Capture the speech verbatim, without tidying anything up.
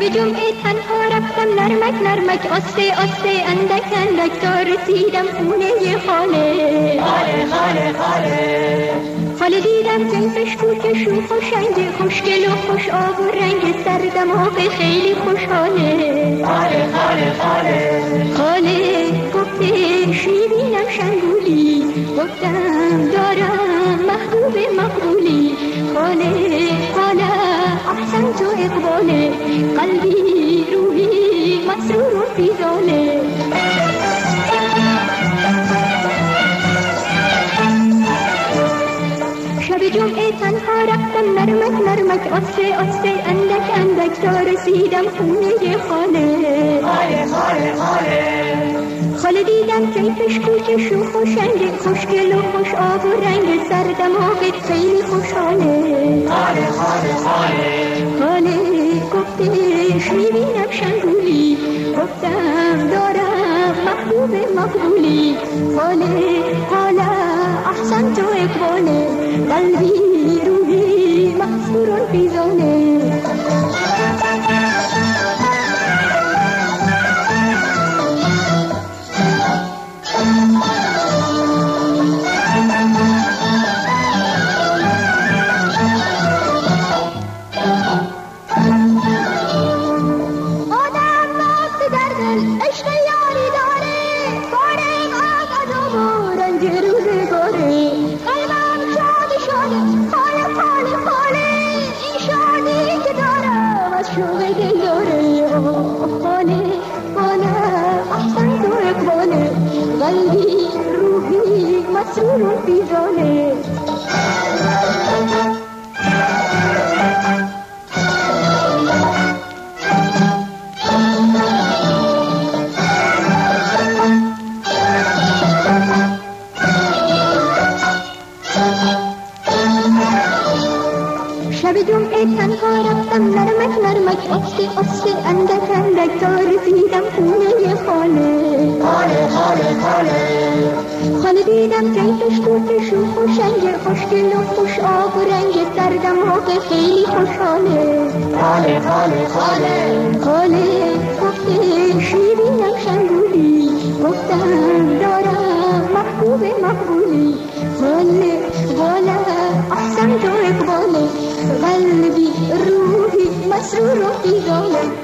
شب جمعه تنها رفتم نرمک نرمک آسته آسته اندک اندک تا رسیدم خونه خاله خاله خاله خاله خاله دیدم جنسش کوچه شوخ و شنگ خوشگل و خوش آب و رنگ سردماغ خیلی خوشحاله خاله خاله خاله خاله گفته شیرینم شنگولی گفتم دارم محبوب مقبولی خاله خاله احسن تو اقباله قلبی روحی مسرور و فیضانه شب جمعه تنها رفتم نرمک نرمک آسته آسته اندک اندک تا رسیدم خونه خاله خاله خاله خاله خاله دیدم کیفش کوچه شوخ و شنگ خوشگل و خوش آب و رنگ سردماغت خیلی خوشحاله خاله خاله خاله خاله گفته شیرینم شنگولی گفتم دارم محبوب مقبولی خاله خاله احسن تو اقباله قلبی روحی محصور فیضانه قلبي روحي مسرور في ذوله شب جمعه تنها رفتم نرمک نرمک آسته آسته اندک اندک تا رسیدم خونه خاله خاله خاله خاله خاله دیدم کیفش کوچه شوخ و شنگ خوشگل و خوش آب و رنگ سردماغ خیلی خوشحاله خاله خاله خاله خاله گفته شیرینم شنگولی گفتم دارم محبوب مقبولی خاله خاله احسن تو اقباله قلبی روحی مسرور و